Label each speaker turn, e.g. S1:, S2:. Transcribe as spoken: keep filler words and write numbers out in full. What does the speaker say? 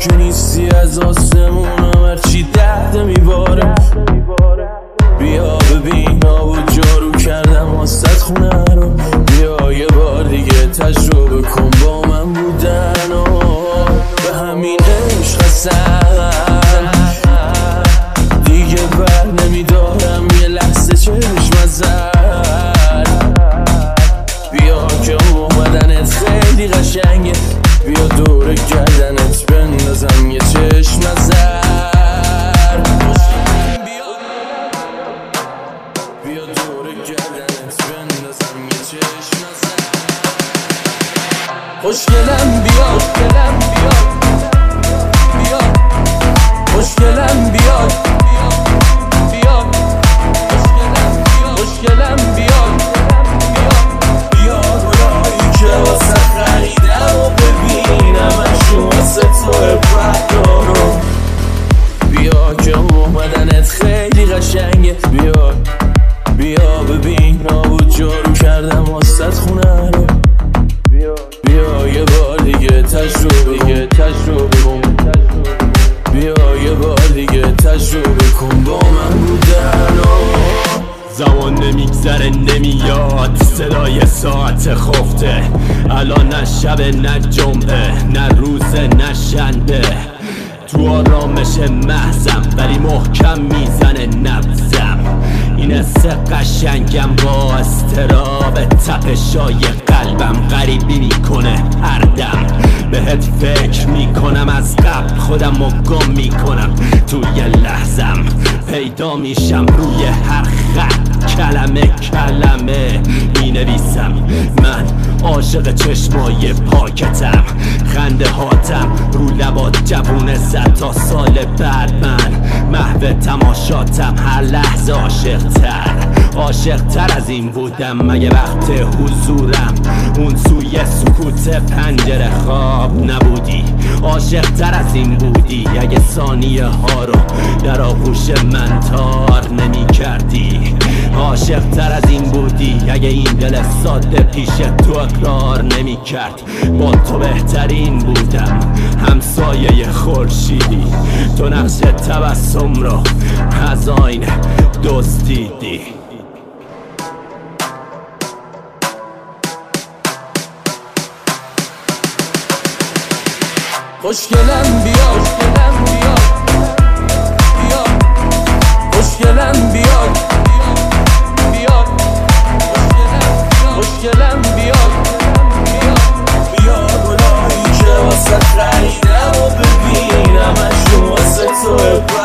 S1: که نیستی از آسمونم هرچی درد میباره. بیا ببین نابود جارو کردم واسط خونه رو. بیا یه بار دیگه تجربه کن با من بودن و به همین عشق اصلا دیگه بر نمیدارم یه لحظه چشم زد. بیا که اومدنت خیلی قشنگه، بیا دور گردنت بندازم یه چشم زد. بیا دور گردنت بندازم یه چشم زد. خوشگلم بیا، خوشگلم بیا، بیا خوشگلم بیا، بیا خوشگلم بیا، بیا گلایی که واسه خریدم و ببینمشون واسه تو بردارم. بیا که اومدنت خیلی قشنگه، بیا بیا ببین نابود جارو کردم واسط خونه رو. بیا بیا یه بار دیگه تجربه دیگه تجربه کن. بیا یه بار دیگه تجربه کن با من بودن و
S2: زمان نمیگذره نمیاد صدای ساعت خفته. الان نه شب نه جمعه نه روز نه شنبه. تو آرامش محضم ولی محکم میزنه نبضم. این حس قشنگم با استراب تپشای قلبم غریبی میکنه هر دم. بهت فکر میکنم از قبل خودم رو گم میکنم. توی لحظم پیدا میشم روی هر خط کلمه کلمه مینویسم. من عاشق چشمای پاکتم، خنده هاتم رو لبات جوونه زد تا سال بعد. من محو تماشاتم هر لحظه عاشقتر عاشقتر از این بودم. مگه وقت حضورم اون سوی سکوت پنجره خواب نبودی؟ عاشقتر از این بودی اگه ثانیه ها رو در آغوش من تار نمی کردی؟ عاشقتر از این بودی اگه این دل ساده پیش تو اقرار نمی کرد؟ با تو بهترین بودم همسایه خورشیدی. تو نقش تبسم رو از آینه دزدیدی.
S1: خوشگلم بیا، خوشگلم بیا، بیا خوشگلم بیا، بیا خوشگلم بیا، بیا بیا گلایی که واسه خریدم و ببینمشون واسه تو